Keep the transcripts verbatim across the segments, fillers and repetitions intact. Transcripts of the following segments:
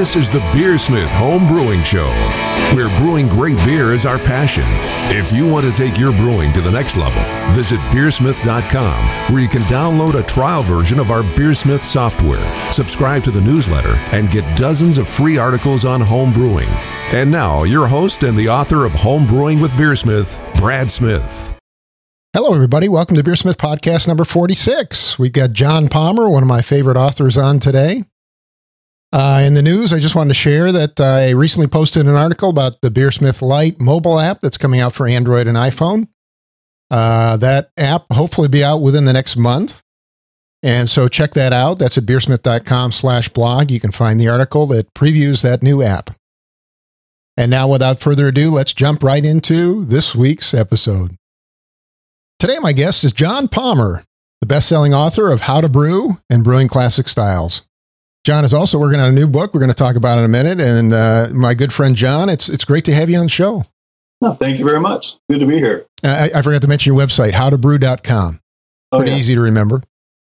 This is the Beersmith Home Brewing Show, where brewing great beer is our passion. If you want to take your brewing to the next level, visit beersmith dot com, where you can download a trial version of our Beersmith software, subscribe to the newsletter, and get dozens of free articles on home brewing. And now, your host and the author of Home Brewing with Beersmith, Brad Smith. Hello, everybody. Welcome to Beersmith Podcast number forty-six. We've got John Palmer, one of my favorite authors, on today. Uh, in the news, I just wanted to share that I recently posted an article about the Beersmith Lite mobile app that's coming out for Android and iPhone. Uh, that app hopefully be out within the next month. And so check that out. That's at beersmith dot com slash blog. You can find the article that previews that new app. And now, without further ado, let's jump right into this week's episode. Today, my guest is John Palmer, the best-selling author of How to Brew and Brewing Classic Styles. John is also working on a new book we're going to talk about in a minute. And uh, my good friend John, it's it's great to have you on the show. No, thank you very much. Good to be here. I, I forgot to mention your website, how to brew dot com. Pretty oh, yeah. easy to remember.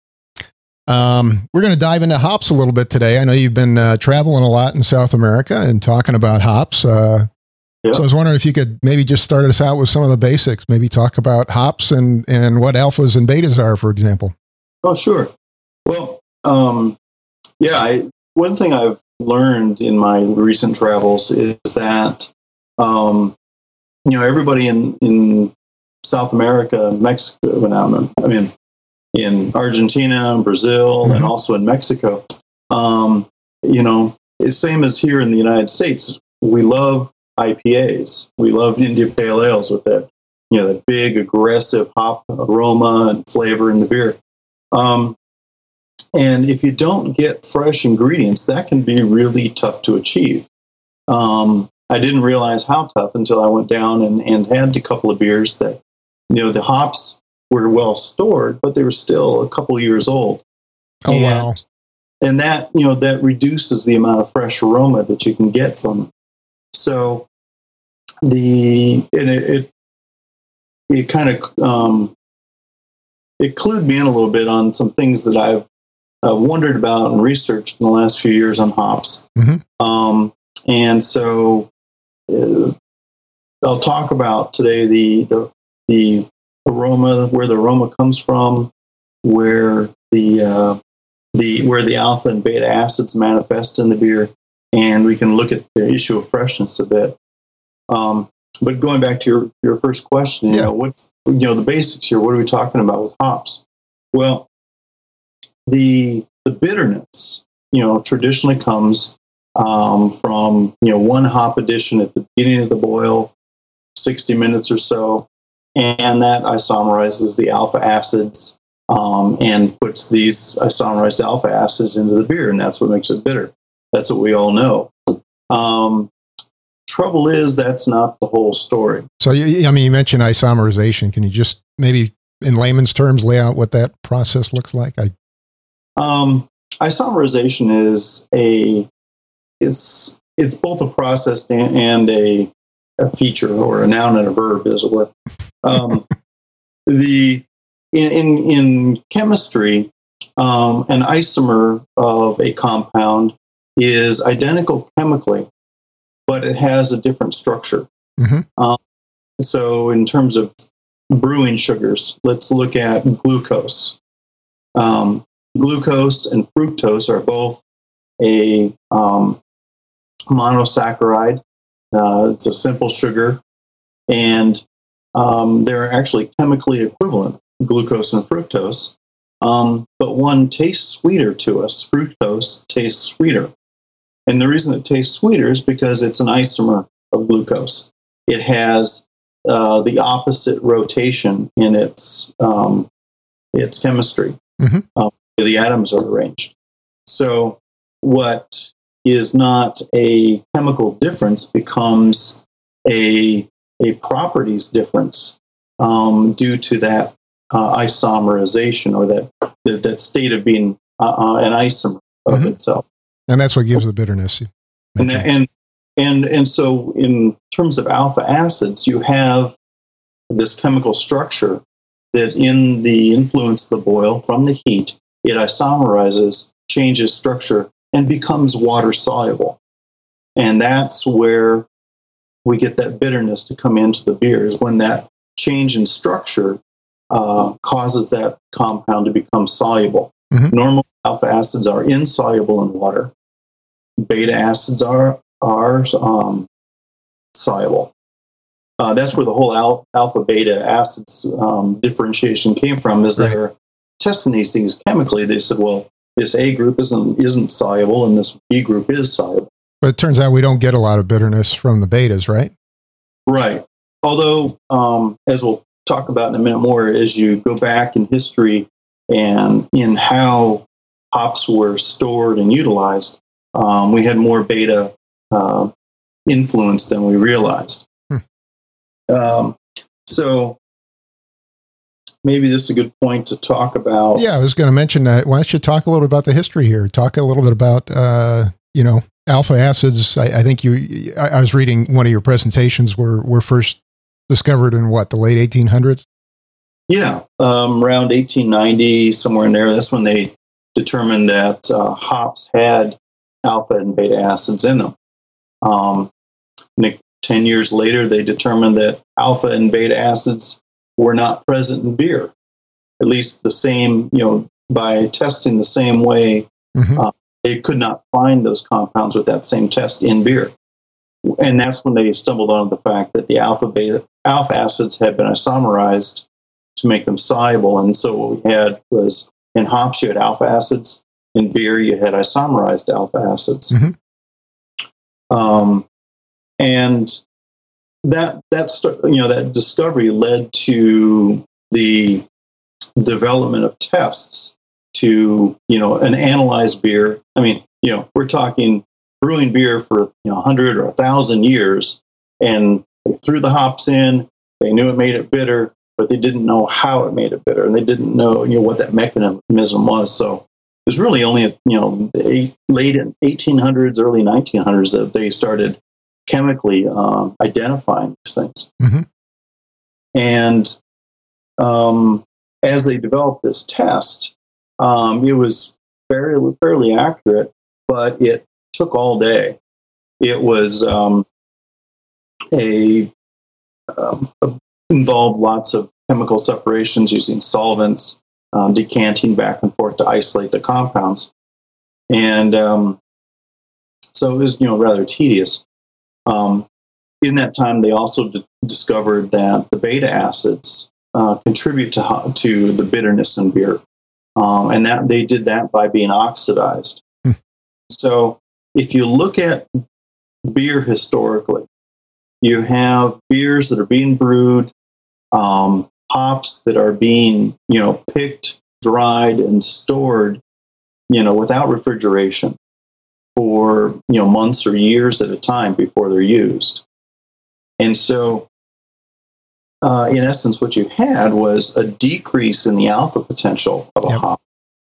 Um, we're going to dive into hops a little bit today. I know you've been uh, traveling a lot in South America and talking about hops. Uh, yeah. So I was wondering if you could maybe just start us out with some of the basics, maybe talk about hops and, and what alphas and betas are, for example. Oh, sure. Well, um, yeah, I, one thing I've learned in my recent travels is that, um, you know, everybody in, in South America, Mexico, now, I mean, in Argentina and Brazil, mm-hmm. and also in Mexico, um, you know, it's same as here in the United States. We love I P As. We love India Pale Ales with that, you know, that big aggressive hop aroma and flavor in the beer. Um, and if you don't get fresh ingredients, that can be really tough to achieve. Um, I didn't realize how tough until I went down and, and had a couple of beers that, you know, the hops were well stored, but they were still a couple of years old. Oh, and, wow. And that, you know, that reduces the amount of fresh aroma that you can get from them. So the, and it, it, it kind of, um, it clued me in a little bit on some things that I've uh, wondered about and researched in the last few years on hops. Mm-hmm. Um, and so uh, I'll talk about today the, the, the aroma, where the aroma comes from, where the, uh, the, where the alpha and beta acids manifest in the beer. And we can look at the issue of freshness a bit. Um, but going back to your, your first question, you yeah. know, what's, you know, the basics here, what are we talking about with hops? Well, the, the bitterness, you know, traditionally comes um, from, you know, one hop addition at the beginning of the boil, sixty minutes or so. And that isomerizes the alpha acids um, and puts these isomerized alpha acids into the beer. And that's what makes it bitter. That's what we all know. Um, trouble is, that's not the whole story. So, you, I mean, you mentioned isomerization. Can you just maybe in layman's terms lay out what that process looks like? I um, isomerization is a, it's it's both a process and, and a, a feature, or a noun and a verb, as it were. Um, the in, in in chemistry, um, an isomer of a compound is identical chemically, but it has a different structure. Mm-hmm. Um, so in terms of brewing sugars, let's look at glucose. Um, glucose and fructose are both a um, monosaccharide. Uh, it's a simple sugar, and um, they're actually chemically equivalent, glucose and fructose. Um, but one tastes sweeter to us. Fructose tastes sweeter. And the reason it tastes sweeter is because it's an isomer of glucose. It has uh, the opposite rotation in its um, its chemistry. Mm-hmm. Uh, the atoms are arranged. So what is not a chemical difference becomes a a properties difference um, due to that uh, isomerization, or that that, that state of being uh, uh, an isomer of mm-hmm. itself. And that's what gives the bitterness. And, that, and and and so in terms of alpha acids, you have this chemical structure that, in the influence of the boil from the heat, it isomerizes, changes structure, and becomes water soluble. And that's where we get that bitterness to come into the beer, is when that change in structure uh, causes that compound to become soluble. Mm-hmm. Normal alpha acids are insoluble in water. Beta acids are, are um, soluble. Uh, that's where the whole al- alpha beta acids um, differentiation came from, is right. They're testing these things chemically. They said, well, this A group isn't isn't soluble and this B group is soluble. But it turns out we don't get a lot of bitterness from the betas, right? Right. Although, um, as we'll talk about in a minute more, as you go back in history and in how hops were stored and utilized, um, we had more beta uh, influence than we realized. Um, so maybe this is a good point to talk about. Yeah, I was going to mention that. Why don't you talk a little bit about the history here? Talk a little bit about, uh, you know, alpha acids. I, I think you, I, I was reading one of your presentations were, were first discovered in what, the late eighteen hundreds? Yeah, um, around eighteen ninety, somewhere in there. That's when they determined that uh, hops had alpha and beta acids in them. Um, and it, Ten years later, they determined that alpha and beta acids were not present in beer. At least the same, you know, by testing the same way, mm-hmm. uh, they could not find those compounds with that same test in beer. And that's when they stumbled on the fact that the alpha beta alpha acids had been isomerized to make them soluble. And so what we had was, in hops you had alpha acids, in beer you had isomerized alpha acids. Mm-hmm. Um, And that that you know that discovery led to the development of tests to you know an analyzed beer. I mean, you know, we're talking brewing beer for you know a hundred or a thousand years, and they threw the hops in. They knew it made it bitter, but they didn't know how it made it bitter, and they didn't know you know what that mechanism was. So it was really only you know the late eighteen hundreds, early nineteen hundreds that they started chemically um, identifying these things. Mm-hmm. And um, as they developed this test, um, it was fairly, fairly accurate, but it took all day. It was um, a, um, involved lots of chemical separations using solvents, um, decanting back and forth to isolate the compounds. And um, so it was, you know, rather tedious. Um, in that time, they also d- discovered that the beta acids uh, contribute to to the bitterness in beer, um, and that they did that by being oxidized. Hmm. So, if you look at beer historically, you have beers that are being brewed, um, hops that are being you know picked, dried, and stored, you know, without refrigeration for you know months or years at a time before they're used. And so, uh, in essence, what you had was a decrease in the alpha potential of a yep. hop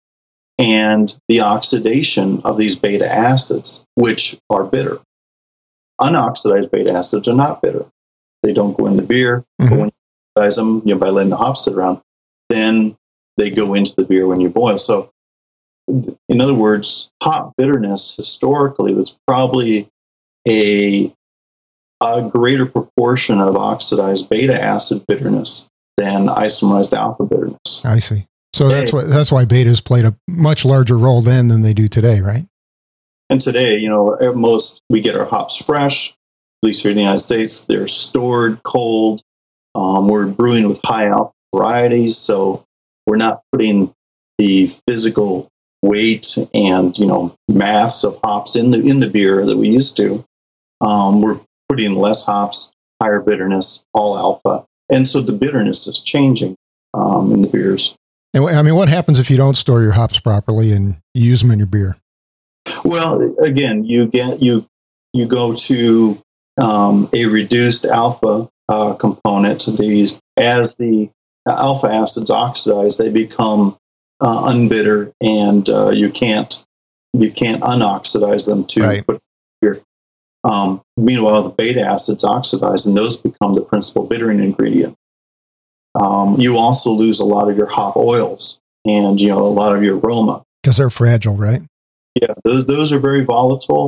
and the oxidation of these beta acids, which are bitter. Unoxidized beta acids are not bitter. They don't go in the beer, mm-hmm. but when you oxidize them, you know, by letting the hops sit around, then they go into the beer when you boil. So, in other words, hop bitterness historically was probably a, a greater proportion of oxidized beta acid bitterness than isomerized alpha bitterness. I see. So that's why that's why betas played a much larger role then than they do today, right? And today, you know, at most we get our hops fresh. At least here in the United States, they're stored cold. Um, we're brewing with high alpha varieties, so we're not putting the physical weight and you know mass of hops in the in the beer that we used to. Um, we're putting less hops, higher bitterness, all alpha, and so the bitterness is changing um, in the beers. And I mean, what happens if you don't store your hops properly and you use them in your beer? Well, again, you get you you go to um, a reduced alpha uh, component to these. As the alpha acids oxidize, they become Uh, unbitter, and uh, you can't you can't unoxidize them to right. put here. Um, meanwhile, the beta acids oxidize, and those become the principal bittering ingredient. Um, you also lose a lot of your hop oils, and you know a lot of your aroma because they're fragile, right? Yeah, those those are very volatile,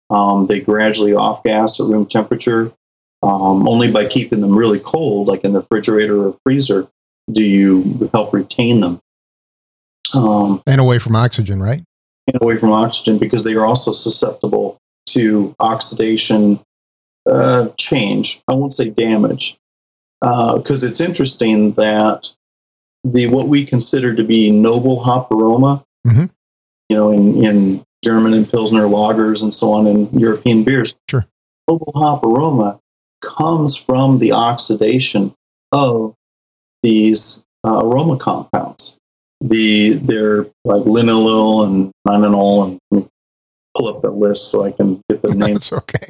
Um, they gradually off gas at room temperature. Um, only by keeping them really cold, like in the refrigerator or freezer, do you help retain them. Um, and away from oxygen, right? And away from oxygen, because they are also susceptible to oxidation uh, change. I won't say damage, because uh, it's interesting that the what we consider to be noble hop aroma, mm-hmm. you know, in, in German and Pilsner lagers and so on in European beers, sure, noble hop aroma comes from the oxidation of these uh, aroma compounds. The they're like linalool and nonanol, and let me pull up the list so I can get the names. That's okay.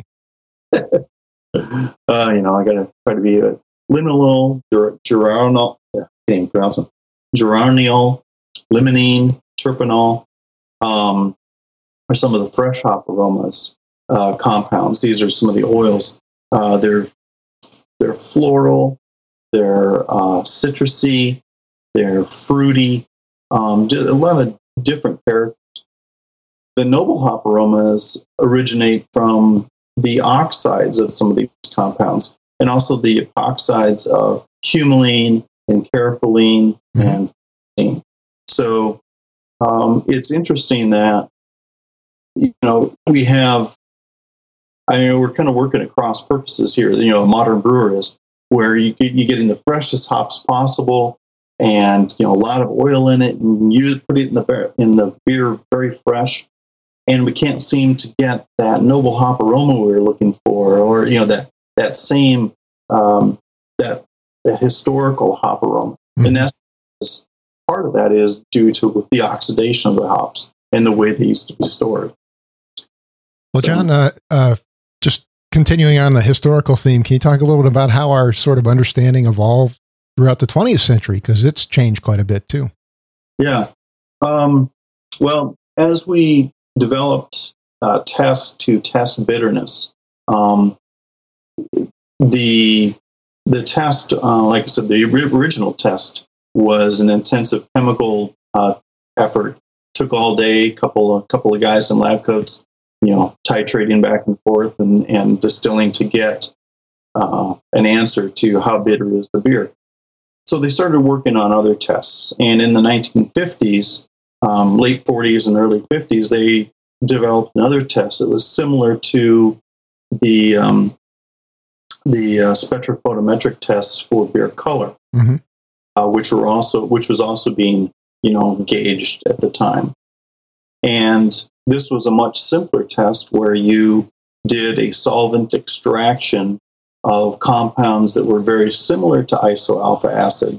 uh, you know, I got to try to be a linalool, ger- geraniol, yeah, can't even pronounce them. Geraniol, limonene, terpenol, um, are some of the fresh hop aromas uh, compounds. These are some of the oils. Uh, they're they're floral, they're uh, citrusy, they're fruity, um, a lot of different characters. The noble hop aromas originate from the oxides of some of these compounds, and also the epoxides of humulene and caraphyllene mm-hmm. and phosphine. So um, it's interesting that, you know, we have, I mean, we're kind of working at cross purposes here. You know, a modern brewer is where you get, you get in the freshest hops possible, and you know, a lot of oil in it, and you put it in the in the beer very fresh. And we can't seem to get that noble hop aroma we were looking for, or you know, that that same um, that that historical hop aroma. Mm-hmm. And that's part of that is due to the oxidation of the hops and the way they used to be stored. Well, so, John, uh, uh, just continuing on the historical theme, can you talk a little bit about how our sort of understanding evolved throughout the twentieth century? Because it's changed quite a bit too. Yeah. Um, well, as we developed uh, tests to test bitterness, um, the the test, uh, like I said, the original test was an intensive chemical uh, effort. Took all day, couple of couple of guys in lab coats, you know, titrating back and forth and, and distilling to get uh, an answer to how bitter is the beer. So they started working on other tests, and in the nineteen fifties, um, late forties and early fifties, they developed another test that was similar to the um, the uh, spectrophotometric tests for beer color, mm-hmm. uh, which were also which was also being you know gauged at the time. And this was a much simpler test where you did a solvent extraction of compounds that were very similar to isoalpha acid.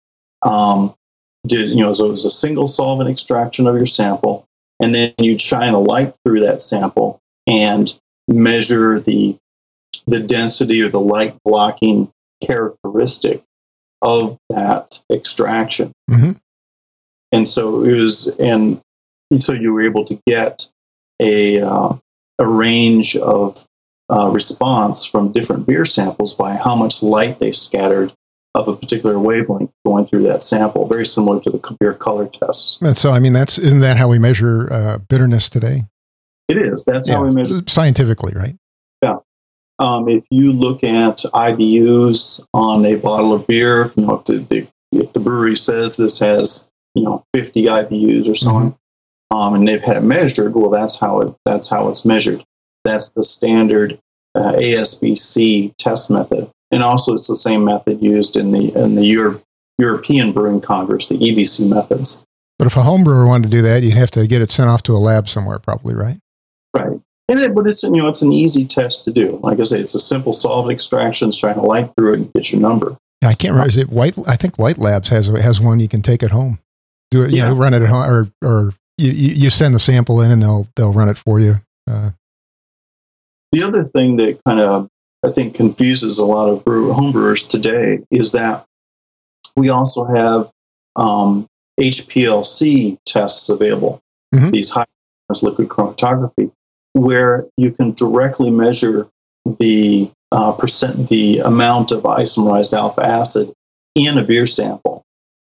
Um, did you know? So it was a single solvent extraction of your sample, and then you'd shine a light through that sample and measure the the density or the light blocking characteristic of that extraction. Mm-hmm. And so it was, and so you were able to get a uh, a range of uh, response from different beer samples by how much light they scattered of a particular wavelength going through that sample, very similar to the beer color tests. And so, I mean, that's isn't that how we measure uh, bitterness today? It is. That's yeah, how we measure scientifically, right? Yeah. Um, if you look at I B Us on a bottle of beer, you know, if the, the if the brewery says this has you know fifty I B Us or so on, mm-hmm. um, and they've had it measured, well, that's how it that's how it's measured. That's the standard uh, A S B C test method, and also it's the same method used in the in the Euro- European Brewing Congress, the E B C methods. But if a home brewer wanted to do that, you'd have to get it sent off to a lab somewhere, probably, right? Right. And it, but it's you know it's an easy test to do. Like I say, it's a simple solvent extraction, shine a light through it, and get your number. Yeah, I can't remember. Is it White? I think White Labs has has one you can take at home. Do it, you yeah. know, run it at home, or or you, you send the sample in and they'll they'll run it for you. Uh, the other thing that kind of I think confuses a lot of brew, home brewers today is that we also have um, H P L C tests available. Mm-hmm. These high liquid chromatography, where you can directly measure the uh, percent, the amount of isomerized alpha acid in a beer sample.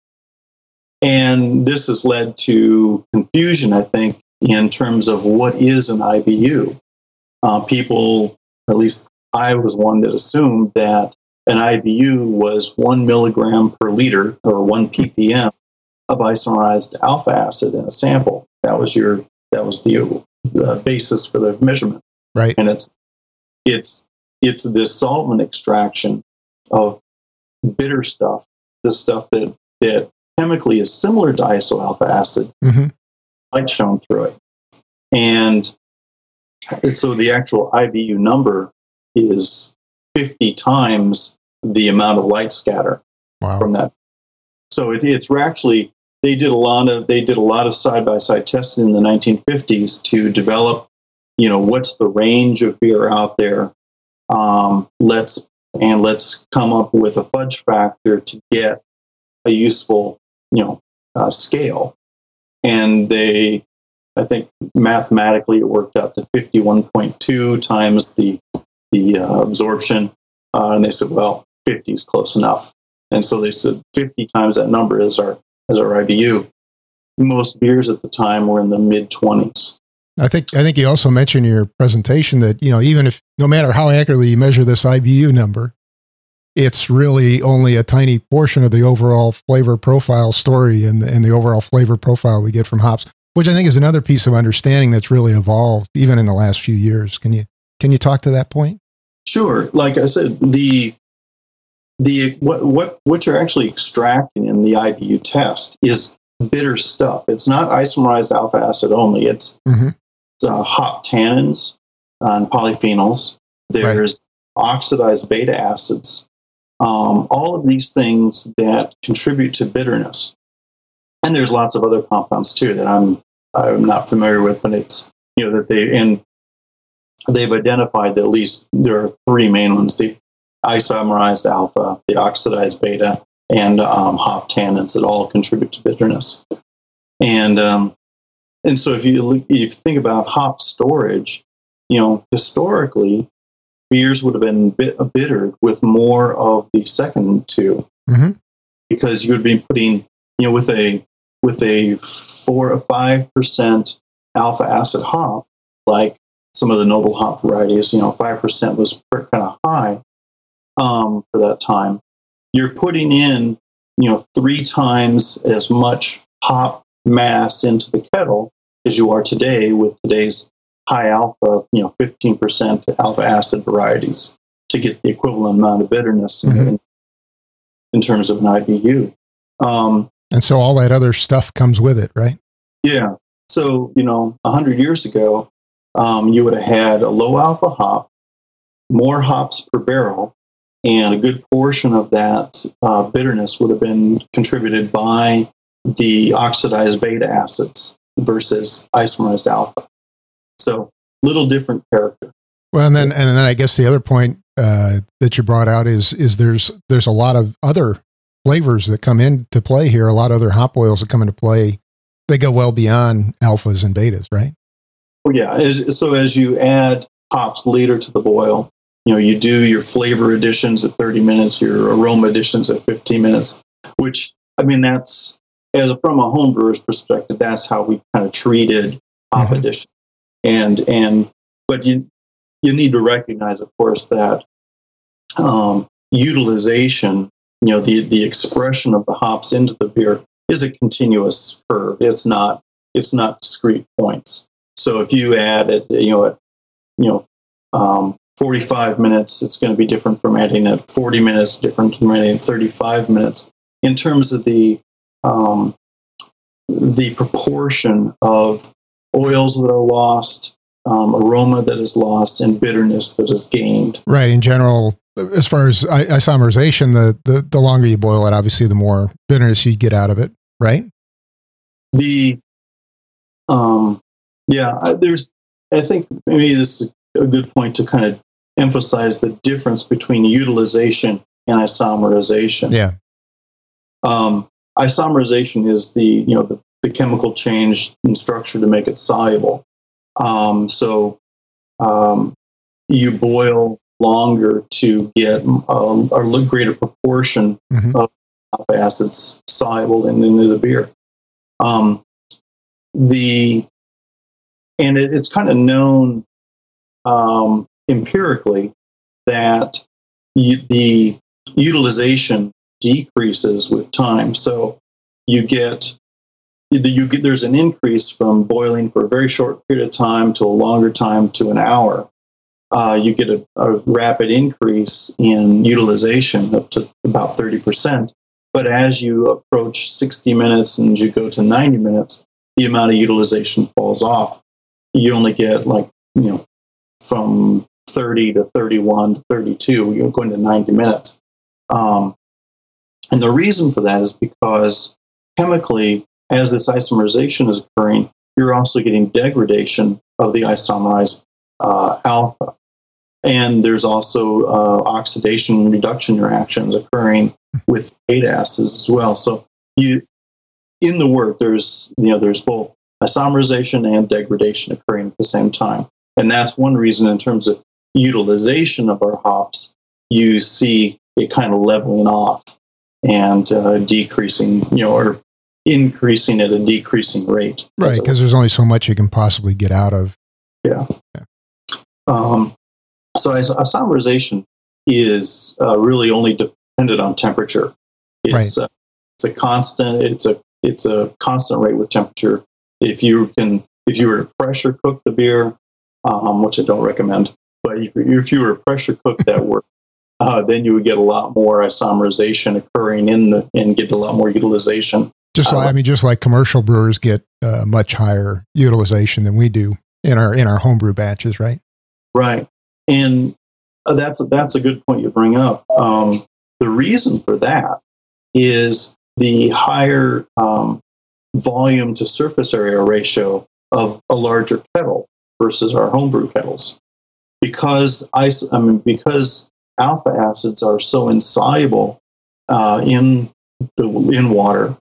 And this has led to confusion, I think, in terms of what is an I B U. uh, people, at least I was one that assumed that an I B U was one milligram per liter or one ppm of isomerized alpha acid in a sample. That was your that was the, the basis for the measurement. Right. And it's it's it's this solvent extraction of bitter stuff, the stuff that that chemically is similar to isoalpha acid, mm-hmm. light shown through it. And so the actual I B U number is fifty times the amount of light scatter wow. from that. So it, it's actually, they did a lot of, they did a lot of side-by-side testing in the nineteen fifties to develop, you know, what's the range of beer out there. Um, let's, and let's come up with a fudge factor to get a useful, you know, uh, scale. And they, I think mathematically it worked out to fifty-one point two times the, the uh, absorption. Uh, and they said, well, fifty is close enough. And so they said fifty times that number is our, is our I B U. Most beers at the time were in the mid twenties. I think, I think you also mentioned in your presentation that, you know, even if, no matter how accurately you measure this I B U number, it's really only a tiny portion of the overall flavor profile story and, and the overall flavor profile we get from hops, which I think is another piece of understanding that's really evolved even in the last few years. Can you, can you talk to that point? Sure. Like I said, the, the, what, what, what you're actually extracting in the I B U test is bitter stuff. It's not isomerized alpha acid only. It's, mm-hmm. uh, hop tannins and polyphenols. There's right. oxidized beta acids. Um, all of these things that contribute to bitterness. And there's lots of other compounds too that I'm I'm not familiar with, but it's, you know, that they, and they've identified that at least there are three main ones: the isomerized alpha, the oxidized beta, and um, hop tannins that all contribute to bitterness. And um, and so if you look, if you think about hop storage, you know, historically, beers would have been bit, bittered with more of the second two, mm-hmm. because you would be putting, you know, with a with a four or five percent alpha acid hop, like some of the noble hop varieties, you know, five percent was kind of high um, for that time. You're putting in, you know, three times as much hop mass into the kettle as you are today with today's high alpha, you know, fifteen percent alpha acid varieties to get the equivalent amount of bitterness mm-hmm. in, in terms of an I B U. Um, and so all that other stuff comes with it, right? Yeah. So, you know, a hundred years ago, um, you would have had a low alpha hop, more hops per barrel, and a good portion of that uh, bitterness would have been contributed by the oxidized beta acids versus isomerized alpha. So, little different character. Well, and then and then I guess the other point uh, that you brought out is is there's there's a lot of other flavors that come into play here. A lot of other hop oils that come into play. They go well beyond alphas and betas, right? Oh yeah. As, so as you add hops later to the boil, you know, you do your flavor additions at thirty minutes, your aroma additions at fifteen minutes. Which, I mean, that's, as from a home brewer's perspective, that's how we kind of treated hop mm-hmm. addition. And and but you you need to recognize, of course, that um, utilization, you know, the the expression of the hops into the beer is a continuous curve. It's not it's not discrete points. So if you add it, you know, at you know um, forty-five minutes, it's going to be different from adding at forty minutes, different from adding at thirty-five minutes in terms of the um, the proportion of oils that are lost, um, aroma that is lost, and bitterness that is gained. Right. In general, as far as isomerization, the, the, the longer you boil it, obviously, the more bitterness you get out of it, right? The, um, yeah, there's, I think maybe this is a good point to kind of emphasize the difference between utilization and isomerization. Yeah. Um, isomerization is the, you know, the the chemical change in structure to make it soluble. Um, so um, you boil longer to get um, a greater proportion mm-hmm. of alpha acids soluble in, into the beer. Um, the and it, it's kind of known um, empirically that you, the utilization decreases with time. So you get you get there's an increase from boiling for a very short period of time to a longer time to an hour. Uh, you get a, a rapid increase in utilization up to about thirty percent. But as you approach sixty minutes and you go to ninety minutes, the amount of utilization falls off. You only get like, you know, from thirty to thirty-one to thirty-two, you're going to ninety minutes. Um, and the reason for that is because chemically, as this isomerization is occurring, you're also getting degradation of the isomerized uh, alpha. And there's also uh, oxidation and reduction reactions occurring with beta acids as well. So you, in the work, there's you know there's both isomerization and degradation occurring at the same time, and that's one reason in terms of utilization of our hops, you see it kind of leveling off and uh, decreasing, you know, or increasing at a decreasing rate. Right, because there's only so much you can possibly get out of. Yeah. yeah. Um, so isomerization is uh, really only dependent on temperature. It's right. uh, it's a constant. It's a it's a constant rate with temperature. If you can, if you were to pressure cook the beer, um, which I don't recommend, but if, if you were to pressure cook that work, uh, then you would get a lot more isomerization occurring in the and get a lot more utilization. Just like, uh, I mean, just like commercial brewers get uh, much higher utilization than we do in our in our homebrew batches, right? Right, and uh, that's that's a good point you bring up. Um, the reason for that is the higher um, volume to surface area ratio of a larger kettle versus our homebrew kettles, because ice, I mean, because alpha acids are so insoluble uh, in the in water.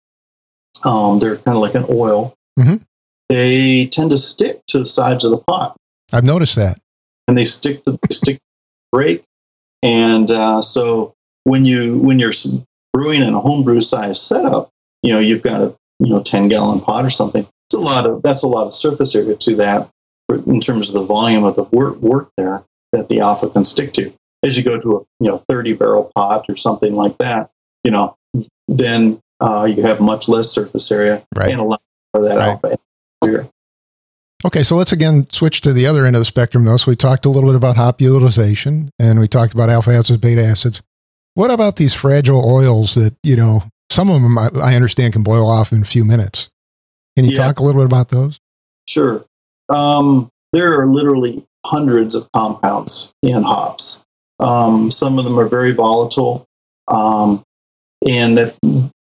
Um, they're kind of like an oil. Mm-hmm. They tend to stick to the sides of the pot. I've noticed that, and they stick to they stick to the break. And uh, so when you when you're brewing in a homebrew size setup, you know you've got a you know ten gallon pot or something. It's a lot of that's a lot of surface area to that in terms of the volume of the work work there that the alpha can stick to. As you go to a you know thirty barrel pot or something like that, you know then uh, you have much less surface area right. and a lot more of that right. alpha area. Okay, so let's again switch to the other end of the spectrum, though. So we talked a little bit about hop utilization, and we talked about alpha acids, beta acids. What about these fragile oils that, you know, some of them I, I understand can boil off in a few minutes? Can you yeah. talk a little bit about those? Sure. Um, there are literally hundreds of compounds in hops. Um, some of them are very volatile, um, and if,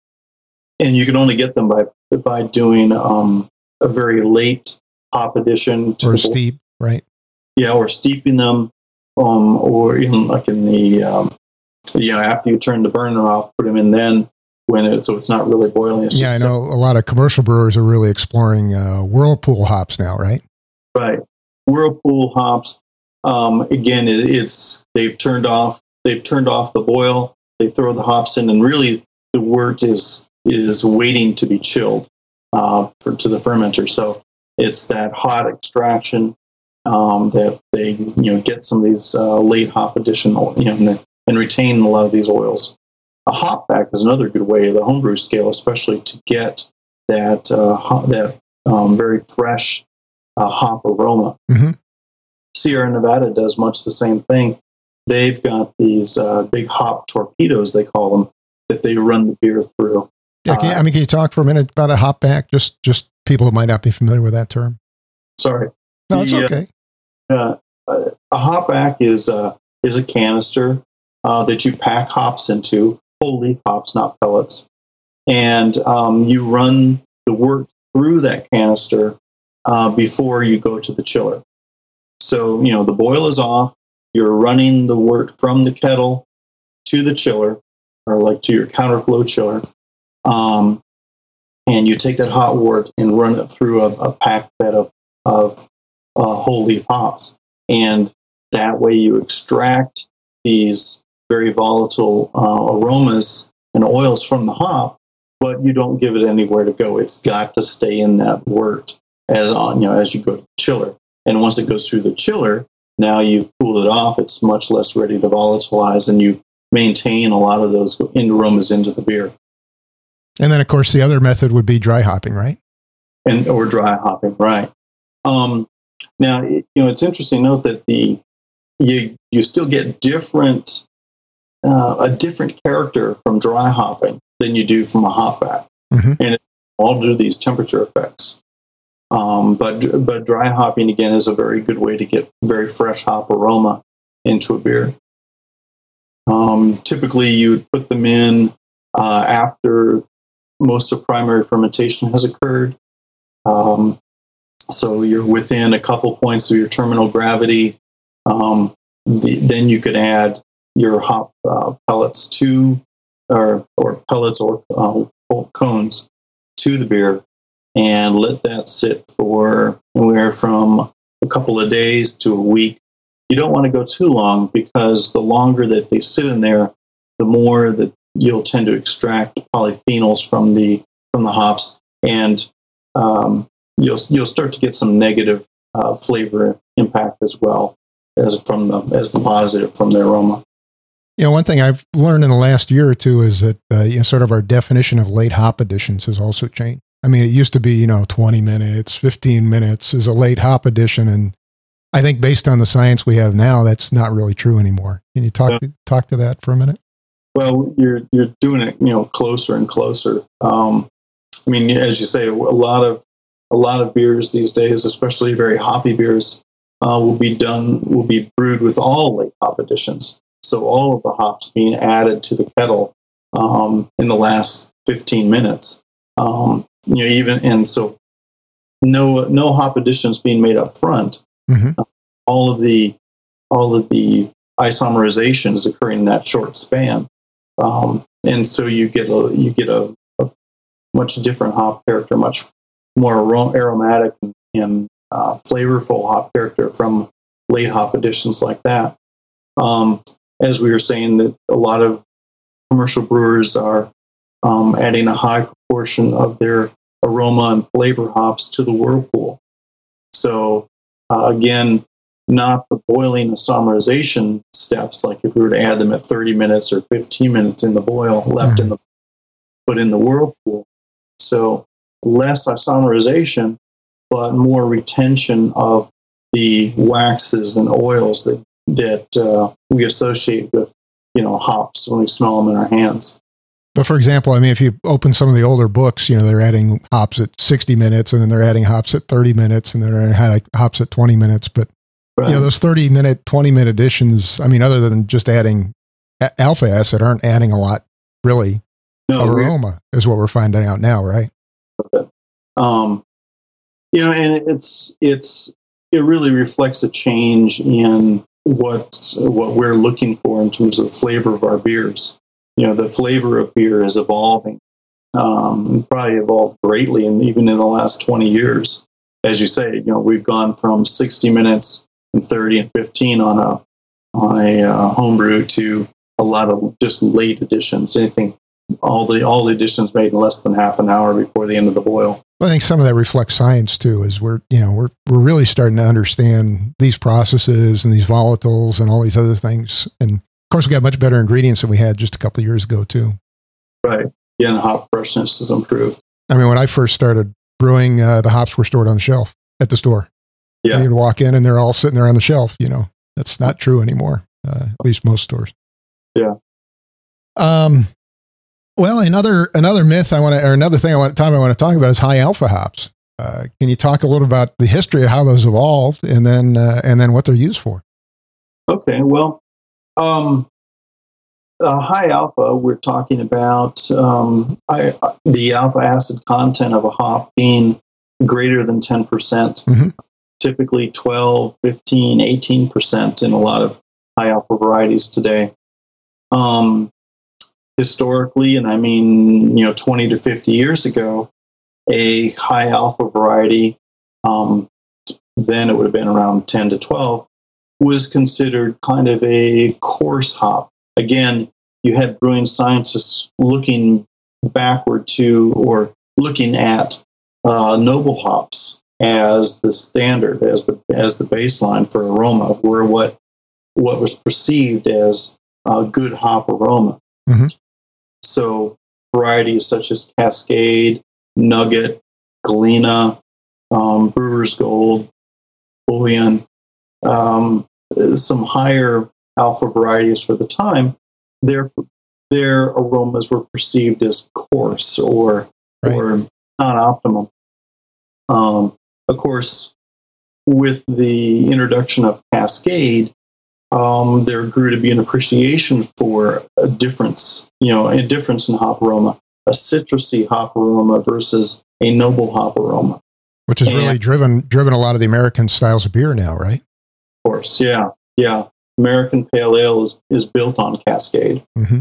and you can only get them by by doing um, a very late hop addition to or the, steep, right? Yeah, or steeping them, um, or in like in the um, you know after you turn the burner off, put them in then when it so it's not really boiling. It's yeah, just I know a lot of commercial brewers are really exploring uh, Whirlpool hops now, right? Right, Whirlpool hops. Um, again, it, it's they've turned off they've turned off the boil. They throw the hops in, and really the wort is is waiting to be chilled uh, for to the fermenter. So it's that hot extraction um, that they you know get some of these uh, late hop addition you know and, and retain a lot of these oils. A hop back is another good way, the homebrew scale, especially to get that uh, hop, that um, very fresh uh, hop aroma. Mm-hmm. Sierra Nevada does much the same thing. They've got these uh, big hop torpedoes, they call them, that they run the beer through. Yeah, can you, uh, I mean, can you talk for a minute about a hop back? Just, just people who might not be familiar with that term. Sorry, no, it's the, okay. Uh, uh, a hop back is uh, is a canister uh, that you pack hops into, whole leaf hops, not pellets, and um, you run the wort through that canister uh, before you go to the chiller. So you know the boil is off. You're running the wort from the kettle to the chiller, or like to your counterflow chiller. Um, and you take that hot wort and run it through a, a packed bed of, of uh, whole leaf hops. And that way you extract these very volatile uh, aromas and oils from the hop, but you don't give it anywhere to go. It's got to stay in that wort as on, you know, as you go to the chiller. And once it goes through the chiller, Now you've cooled it off, it's much less ready to volatilize, and you maintain a lot of those aromas into the beer. And then, of course, the other method would be dry hopping, right? And or dry hopping, right? Um, now, you know, it's interesting to note that the you you still get different uh, a different character from dry hopping than you do from a hop back, mm-hmm. and it all due to these temperature effects. Um, but but dry hopping again is a very good way to get very fresh hop aroma into a beer. Um, typically, you would put them in uh, after most of primary fermentation has occurred. Um, so you're within a couple points of your terminal gravity. Um, the, then you could add your hop uh, pellets to, or, or pellets or uh, cones to the beer, and let that sit for anywhere from a couple of days to a week. You don't want to go too long, because the longer that they sit in there, the more that you'll tend to extract polyphenols from the from the hops, and um, you'll you'll start to get some negative uh, flavor impact as well as from the as the positive from the aroma. You know, one thing I've learned in the last year or two is that uh, you know, sort of our definition of late hop additions has also changed. I mean, it used to be, you know, twenty minutes, fifteen minutes is a late hop addition, and I think based on the science we have now, that's not really true anymore. Can you talk yeah. to, talk to that for a minute? Well, you're you're doing it, you know, closer and closer. Um, I mean, as you say, a lot of a lot of beers these days, especially very hoppy beers, uh, will be done will be brewed with all late hop additions. So all of the hops being added to the kettle um, in the last fifteen minutes. Um, you know, even and so no no hop additions being made up front. Mm-hmm. Uh, all of the all of the isomerization is occurring in that short span. Um, and so you get a you get a, a much different hop character, much more arom- aromatic and, and uh, flavorful hop character from late hop additions like that. Um, as we were saying, that a lot of commercial brewers are um, adding a high proportion of their aroma and flavor hops to the whirlpool. So uh, again, not the boiling isomerization steps, like if we were to add them at thirty minutes or fifteen minutes in the boil left mm-hmm. in the, but in the whirlpool. So less isomerization, but more retention of the waxes and oils that, that uh, we associate with, you know, hops when we smell them in our hands. But for example, I mean, if you open some of the older books, you know, they're adding hops at sixty minutes, and then they're adding hops at thirty minutes, and then they're adding hops at twenty minutes. But right. you know, those thirty minute, twenty minute additions, I mean, other than just adding a- alpha acid, aren't adding a lot, really, no, of aroma, is what we're finding out now, right? Um, you know, and it's it's it really reflects a change in what what we're looking for in terms of the flavor of our beers. You know, the flavor of beer is evolving, um, probably evolved greatly, and even in the last twenty years, as you say, you know, we've gone from sixty minutes and thirty and fifteen on a on a uh, homebrew to a lot of just late additions. Anything, all the all the additions made in less than half an hour before the end of the boil. I think some of that reflects science too. Is we're you know we're we're really starting to understand these processes and these volatiles and all these other things, and of course, we got much better ingredients than we had just a couple of years ago, too. Right. Yeah, and hop freshness has improved. I mean, when I first started brewing, uh, the hops were stored on the shelf at the store. Yeah. You'd walk in and they're all sitting there on the shelf, you know. That's not true anymore, uh, at least most stores. Yeah. Um. Well, another another myth I want to, or another thing I want, Tom, I want to talk about is high alpha hops. Uh, can you talk a little about the history of how those evolved, and then uh, and then what they're used for? Okay. Well. Um, uh, high alpha, we're talking about um, I, uh, the alpha acid content of a hop being greater than ten percent, mm-hmm. typically twelve, fifteen, eighteen percent in a lot of high alpha varieties today. Um, historically, and I mean, you know, twenty to fifty years ago, a high alpha variety, um, then it would have been around ten to twelve, was considered kind of a coarse hop. Again, you had brewing scientists looking backward to, or looking at uh, noble hops as the standard, as the as the baseline for aroma of where what what was perceived as a good hop aroma. Mm-hmm. So varieties such as Cascade, Nugget, Galena, um, Brewer's Gold, Bullion, um, some higher alpha varieties for the time, their their aromas were perceived as coarse or right. or not optimal. Um, of course, with the introduction of Cascade, um, there grew to be an appreciation for a difference, you know, a difference in hop aroma, a citrusy hop aroma versus a noble hop aroma. Which has and, really driven driven a lot of the American styles of beer now, right? Of course, yeah, yeah. American Pale Ale is, is built on Cascade. Mm-hmm.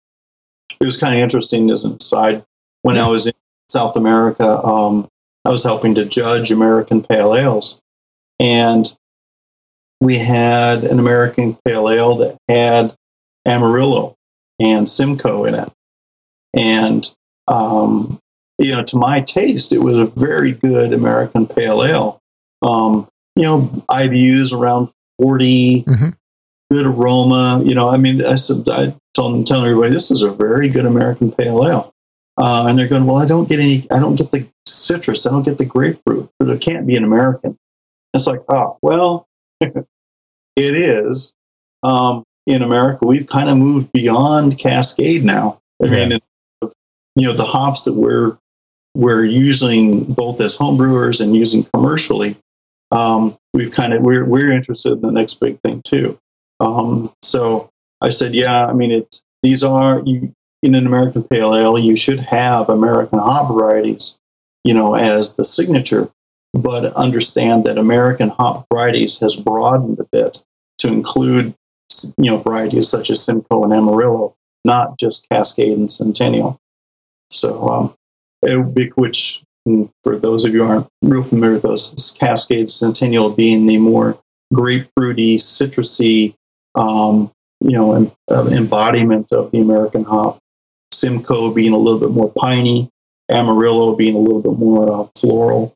It was kind of interesting as an aside. When yeah. I was in South America, um, I was helping to judge American Pale Ales. And we had an American Pale Ale that had Amarillo and Simcoe in it. And, um, you know, to my taste, it was a very good American Pale Ale. Um, you know, I B Us around forty, mm-hmm. good aroma. You know, I mean, I said, I told, telling everybody, this is a very good American Pale Ale. Uh, and they're going, well, I don't get any, I don't get the citrus. I don't get the grapefruit, but it can't be an American. It's like, oh, well, it is. Um, in America, we've kind of moved beyond Cascade now. I yeah. mean, it, you know, the hops that we're, we're using both as homebrewers and using commercially, um, we've kind of, we're, we're interested in the next big thing too. Um, so I said, yeah, I mean, it, these are, you, in an American Pale Ale, you should have American hop varieties, you know, as the signature, but understand that American hop varieties has broadened a bit to include, you know, varieties such as Simcoe and Amarillo, not just Cascade and Centennial. So, um, it would be, which, for those of you who aren't real familiar with those, Cascade, Centennial being the more grapefruity, citrusy, um, you know, em, uh, embodiment of the American hop. Simcoe being a little bit more piney, Amarillo being a little bit more uh, floral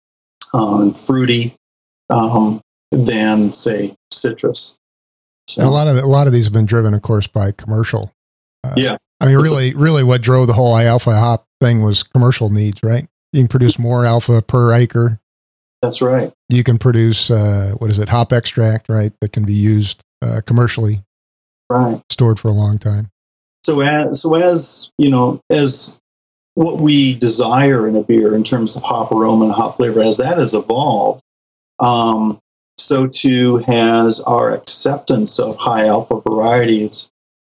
uh, and fruity um, than, say, citrus. So, and a lot of a lot of these have been driven, of course, by commercial. Uh, yeah, I mean, really, a, really, what drove the whole high alpha hop thing was commercial needs, right? You can produce more alpha per acre. That's right. You can produce uh, what is it, hop extract, right? That can be used uh, commercially, right? Stored for a long time. So as so as you know, as what we desire in a beer in terms of hop aroma and hop flavor, as that has evolved, um, so too has our acceptance of high alpha varieties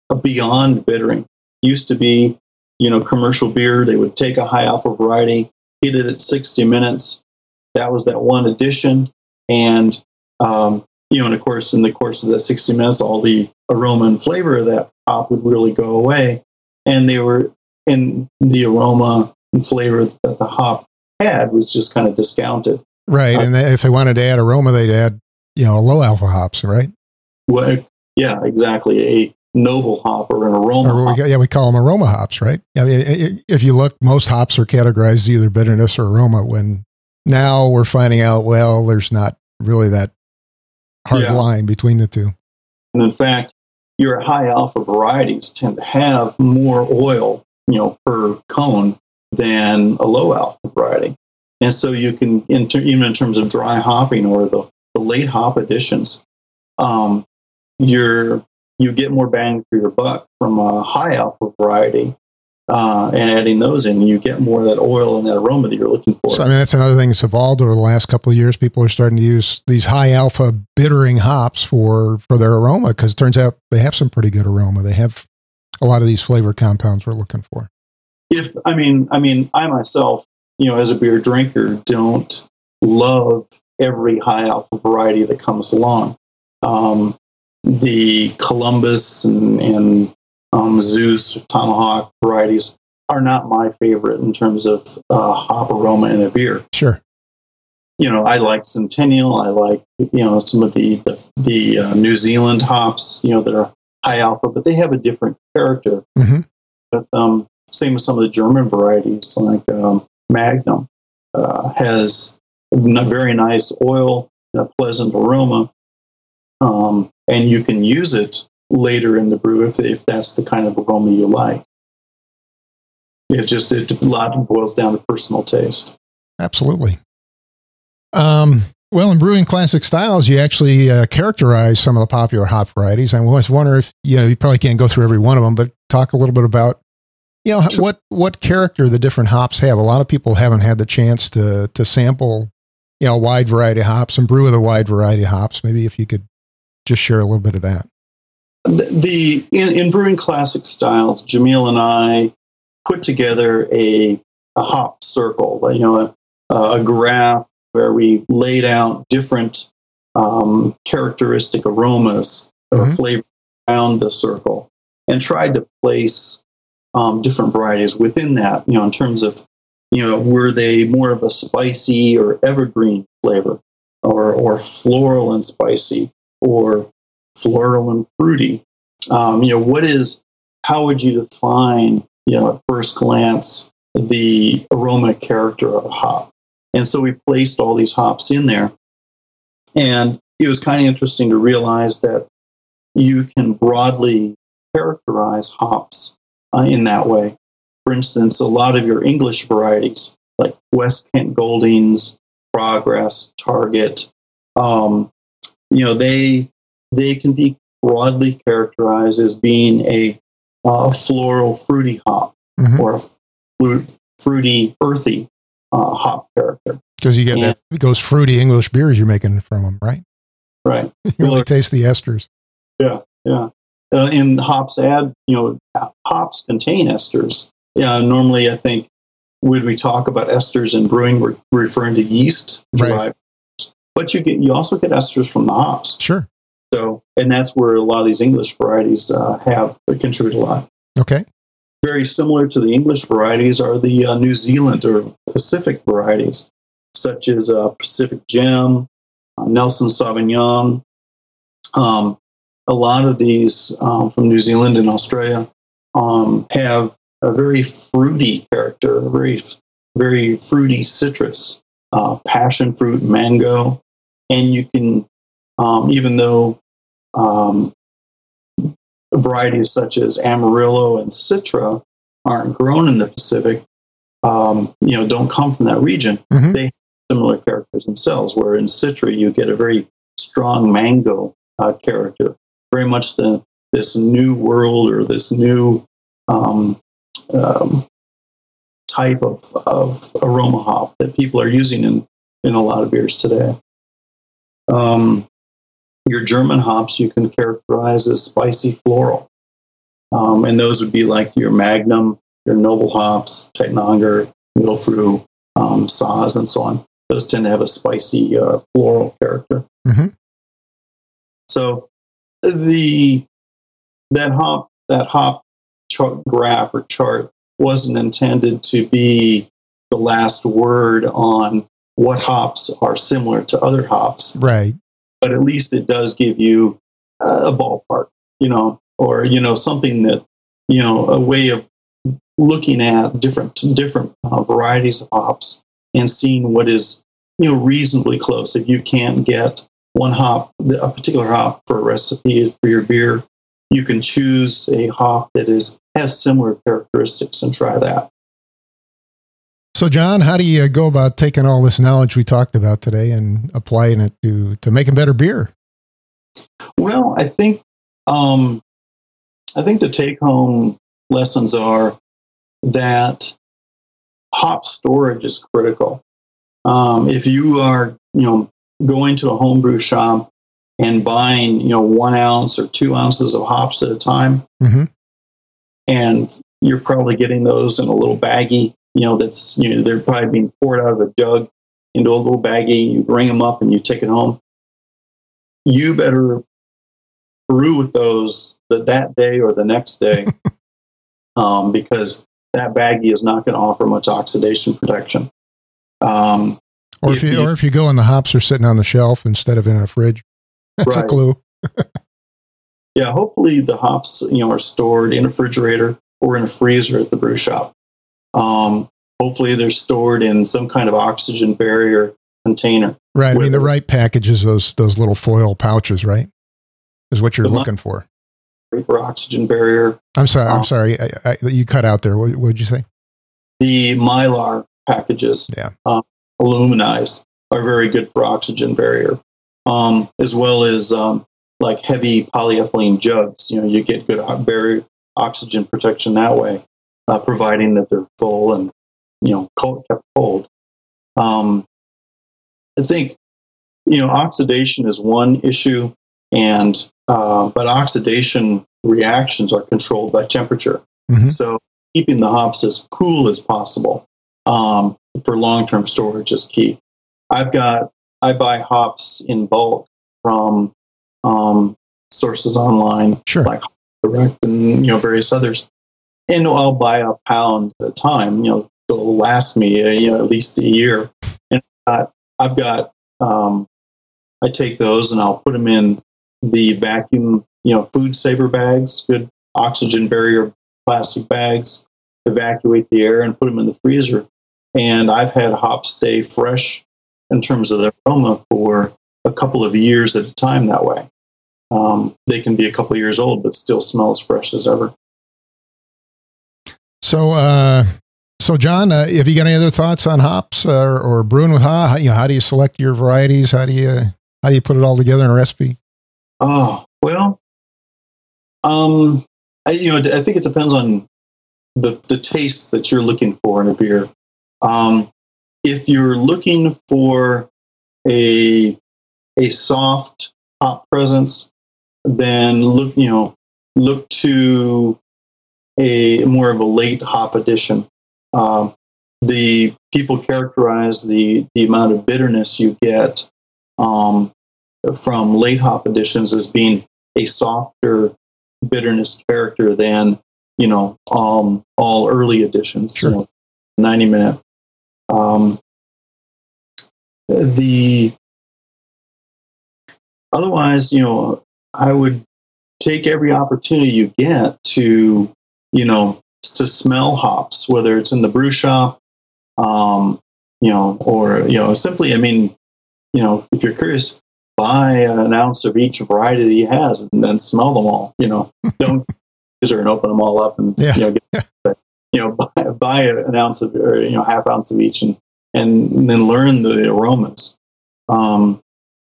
beyond bittering. Used to be, you know, commercial beer, they would take a high alpha variety, heat it at sixty minutes. That was that one addition. And, um, you know, and of course, in the course of that sixty minutes, all the aroma and flavor of that hop would really go away. And they were, and the aroma and flavor that the hop had was just kind of discounted. Right. Uh, and they, if they wanted to add aroma, they'd add, you know, low alpha hops, right? Well, yeah, exactly. A noble hop or an aroma or we, hop. Yeah, we call them aroma hops, right? I mean, if you look, most hops are categorized as either bitterness or aroma, when now we're finding out, well, there's not really that hard yeah. line between the two. And in fact, your high alpha varieties tend to have more oil, you know, per cone than a low alpha variety. And so you can, in ter- even in terms of dry hopping or the, the late hop additions, um, you're, you get more bang for your buck from a high alpha variety, uh, and adding those in, you get more of that oil and that aroma that you're looking for. So, I mean, that's another thing that's evolved over the last couple of years. People are starting to use these high alpha bittering hops for, for their aroma, because it turns out they have some pretty good aroma. They have a lot of these flavor compounds we're looking for. If, I mean, I mean, I myself, you know, as a beer drinker, don't love every high alpha variety that comes along. Um, the Columbus and, and um, Zeus, Tomahawk varieties are not my favorite in terms of uh, hop aroma in a beer. Sure. You know, I like Centennial. I like, you know, some of the the, the uh, New Zealand hops, you know, that are high alpha, but they have a different character. Mm-hmm. But, um, same with some of the German varieties, like um, Magnum uh, has a very nice oil, a pleasant aroma, um, and you can use it later in the brew if if that's the kind of aroma you like. It just it a lot boils down to personal taste. Absolutely. Um, well, in Brewing Classic Styles, you actually uh, characterize some of the popular hop varieties. I always wonder if, you know, you probably can't go through every one of them, but talk a little bit about, you know, sure. what, what character the different hops have. A lot of people haven't had the chance to, to sample, you know, a wide variety of hops and brew with a wide variety of hops. Maybe if you could just share a little bit of that. The, the in, in Brewing Classic Styles, Jamil and I put together a, a hop circle, you know, a, a graph where we laid out different um, characteristic aromas or mm-hmm. flavors around the circle and tried to place um, different varieties within that, you know, in terms of, you know, were they more of a spicy or evergreen flavor or, or floral and spicy or floral and fruity? Um, you know, what is, how would you define, you know, at first glance, the aroma character of a hop? And so we placed all these hops in there. And it was kind of interesting to realize that you can broadly characterize hops uh, in that way. For instance, a lot of your English varieties, like West Kent Goldings, Progress, Target, um, you know, they they can be broadly characterized as being a uh, floral, fruity hop mm-hmm. or a fru- fruity, earthy uh, hop character. Because you get and, that, it goes fruity English beers you're making from them, right? Right. You really taste the esters. Yeah, yeah. Uh, and hops add, you know, hops contain esters. Yeah, normally I think when we talk about esters in brewing, we're referring to yeast derived. Right. But you get you also get esters from the hops. Sure. So, and that's where a lot of these English varieties uh, have contribute a lot. Okay. Very similar to the English varieties are the uh, New Zealand or Pacific varieties, such as uh, Pacific Gem, uh, Nelson Sauvignon. Um, a lot of these um, from New Zealand and Australia um, have a very fruity character, a very, very fruity citrus, uh, passion fruit, mango. And you can, um, even though um, varieties such as Amarillo and Citra aren't grown in the Pacific, um, you know, don't come from that region, mm-hmm. they have similar characters themselves, where in Citra you get a very strong mango uh, character, very much the this new world or this new um, um, type of, of aroma hop that people are using in, in a lot of beers today. Um, your German hops you can characterize as spicy floral. Um, and those would be like your Magnum, your Noble hops, Teitnanger, Mittelfrüh, um, Saaz, and so on. Those tend to have a spicy uh, floral character. Mm-hmm. So the that hop that hop chart, graph or chart wasn't intended to be the last word on what hops are similar to other hops. Right. But at least it does give you a ballpark, you know, or, you know, something that, you know, a way of looking at different, different uh, varieties of hops and seeing what is, you know, reasonably close. If you can't get one hop, a particular hop for a recipe for your beer, you can choose a hop that is has similar characteristics and try that. So, John, how do you go about taking all this knowledge we talked about today and applying it to, to making better beer? Well, I think um, I think the take-home lessons are that hop storage is critical. Um, if you are, you know, going to a homebrew shop and buying, you know, one ounce or two ounces of hops at a time, mm-hmm. and you're probably getting those in a little baggie, you know, that's, you know, they're probably being poured out of a jug into a little baggie. You ring them up and you take it home. You better brew with those the, that day or the next day, um, because that baggie is not going to offer much oxidation protection. Um, or if, if you, you, or if you go and the hops are sitting on the shelf instead of in a fridge, that's right. a clue. Yeah, hopefully the hops, you know, are stored in a refrigerator or in a freezer at the brew shop. Um, hopefully they're stored in some kind of oxygen barrier container. Right. I mean, the right package is those those little foil pouches, right? Is what you're looking for. For oxygen barrier. I'm sorry. Um, I'm sorry. I, I, you cut out there. What did you say? The Mylar packages, yeah. um, aluminized, are very good for oxygen barrier, um, as well as um, like heavy polyethylene jugs. You know, you get good barrier oxygen protection that way, uh, providing that they're full and, you know, cold, kept cold. Um, I think, you know, oxidation is one issue, and uh, but oxidation reactions are controlled by temperature. Mm-hmm. So keeping the hops as cool as possible um, for long-term storage is key. I've got I buy hops in bulk from um, sources online, sure, like Direct and you know various others, and I'll buy a pound at a time. You know, it'll last me uh, you know at least a year. And I've got, I've got um, I take those and I'll put them in the vacuum, you know, food saver bags, good oxygen barrier plastic bags, evacuate the air and put them in the freezer. And I've had hops stay fresh in terms of their aroma for a couple of years at a time that way. Um, they can be a couple of years old, but still smell as fresh as ever. So, uh, so John, uh, have you got any other thoughts on hops uh, or, or brewing with hops? How, you know, how do you select your varieties? How do you how do you put it all together in a recipe? Oh well, um, I, you know, I think it depends on the the taste that you're looking for in a beer. Um, if you're looking for a a soft hop presence, then look you know look to a more of a late hop addition. Um, the people characterize the the amount of bitterness you get um, from late hop additions as being a softer bitterness character than you know um, all early additions. Sure. You know, ninety minute. Um, the otherwise, you know, I would take every opportunity you get to, you know, to smell hops, whether it's in the brew shop, um, you know, or, you know, simply, I mean, you know, if you're curious, buy an ounce of each variety that he has and then smell them all, you know, don't user and open them all up and, yeah. you know, get, you know, buy, buy an ounce of, or, you know, half ounce of each and, and then learn the aromas. Um,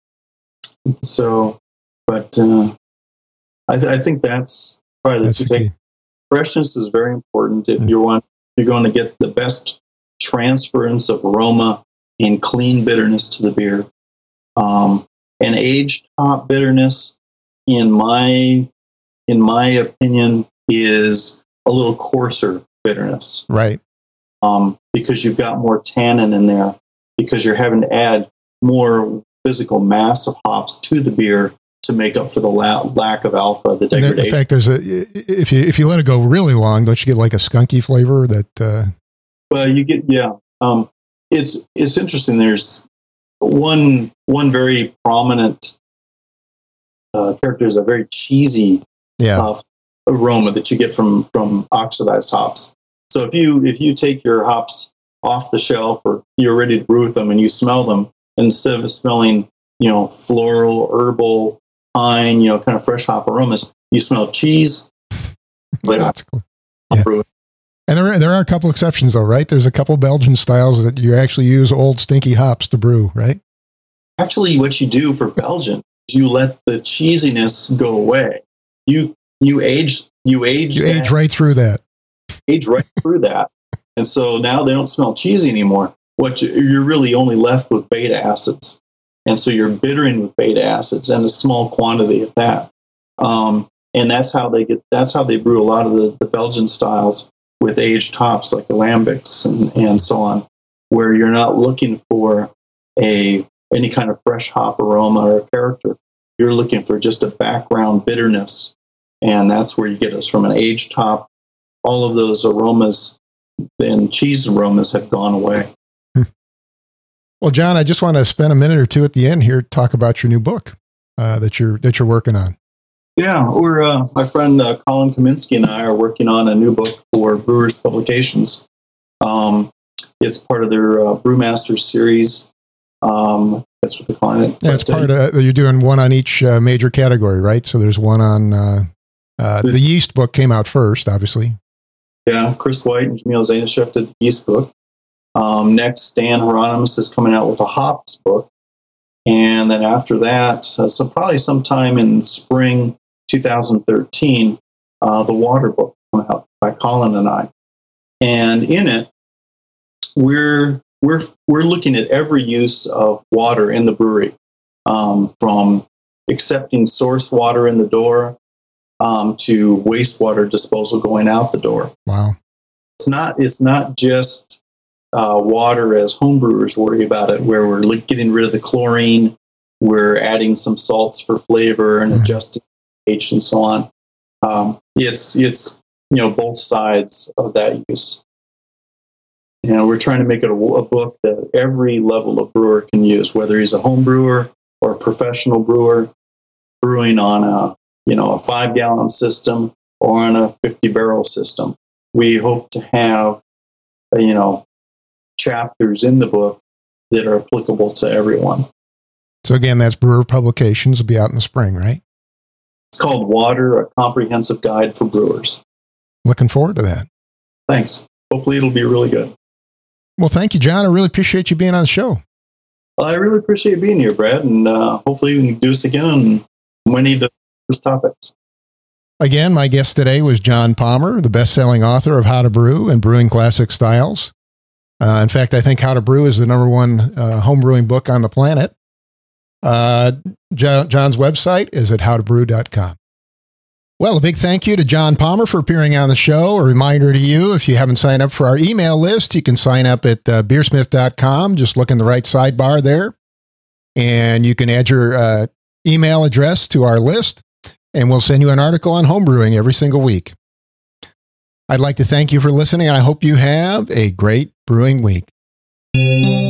so, but, uh, I, th- I think that's probably that's the the take. key. Freshness is very important if Mm. you want you're going to get the best transference of aroma and clean bitterness to the beer. Um, an aged hop bitterness, in my in my opinion, is a little coarser bitterness, right? Um, because you've got more tannin in there, because you're having to add more physical mass of hops to the beer to make up for the la- lack of alpha, the degradation. There, in fact, there's a if you if you let it go really long, don't you get like a skunky flavor that? Uh... Well, you get yeah. Um, it's it's interesting. There's one one very prominent uh, character is a very cheesy yeah. uh, aroma that you get from from oxidized hops. So if you if you take your hops off the shelf or you're ready to brew with them and you smell them, instead of smelling you know floral, herbal, pine, you know, kind of fresh hop aromas, you smell cheese. Like, That's cool. Yeah. And there are, there are a couple exceptions though, right? There's a couple Belgian styles that you actually use old stinky hops to brew, right? Actually, what you do for Belgian is you let the cheesiness go away. You you age you age you that, age right through that. Age right through that, and so now they don't smell cheesy anymore. What you, you're really only left with beta acids. And so you're bittering with beta acids and a small quantity at that. Um, and that's how they get, that's how they brew a lot of the, the Belgian styles with aged hops like alambics and, and so on, where you're not looking for a, any kind of fresh hop aroma or character. You're looking for just a background bitterness. And that's where you get us from an aged hop. All of those aromas and cheese aromas have gone away. Well, John, I just want to spend a minute or two at the end here to talk about your new book uh, that you're that you're working on. Yeah, we're uh, my friend uh, Colin Kaminsky and I are working on a new book for Brewers Publications. Um, it's part of their uh, Brewmaster series. Um, that's what they're calling it. Yeah, it's But, part uh, of, you're doing one on each uh, major category, right? So there's one on, uh, uh, the yeast book came out first, obviously. Yeah, Chris White and Jamil Zainasheff did the yeast book. Um, next, Dan Hieronymus is coming out with a hops book. And then after that, uh, so probably sometime in spring two thousand thirteen, uh, the water book coming out by Colin and I. And in it, we're we're we're looking at every use of water in the brewery, um, from accepting source water in the door um, to wastewater disposal going out the door. Wow! It's not it's not just uh, water as homebrewers worry about it, where we're li- getting rid of the chlorine, we're adding some salts for flavor and mm-hmm. adjusting pH and so on. Um, it's it's you know both sides of that use. You know, we're trying to make it a, a book that every level of brewer can use, whether he's a home brewer or a professional brewer, brewing on a you know a five gallon system or on a fifty barrel system. We hope to have uh, you know chapters in the book that are applicable to everyone. So again, that's Brewer Publications. Will be out in the spring, right? It's called Water: A Comprehensive Guide for Brewers. Looking forward to that. Thanks. Hopefully, it'll be really good. Well, thank you, John. I really appreciate you being on the show. Well, I really appreciate being here, Brad, and uh, hopefully we can do this again on many diverse topics. Again, my guest today was John Palmer, the best-selling author of How to Brew and Brewing Classic Styles. Uh, in fact, I think How to Brew is the number one uh, home brewing book on the planet. Uh, John, John's website is at how to brew dot com. Well, a big thank you to John Palmer for appearing on the show. A reminder to you, if you haven't signed up for our email list, you can sign up at uh, beersmith dot com. Just look in the right sidebar there, and you can add your uh, email address to our list, and we'll send you an article on homebrewing every single week. I'd like to thank you for listening, and I hope you have a great brewing week.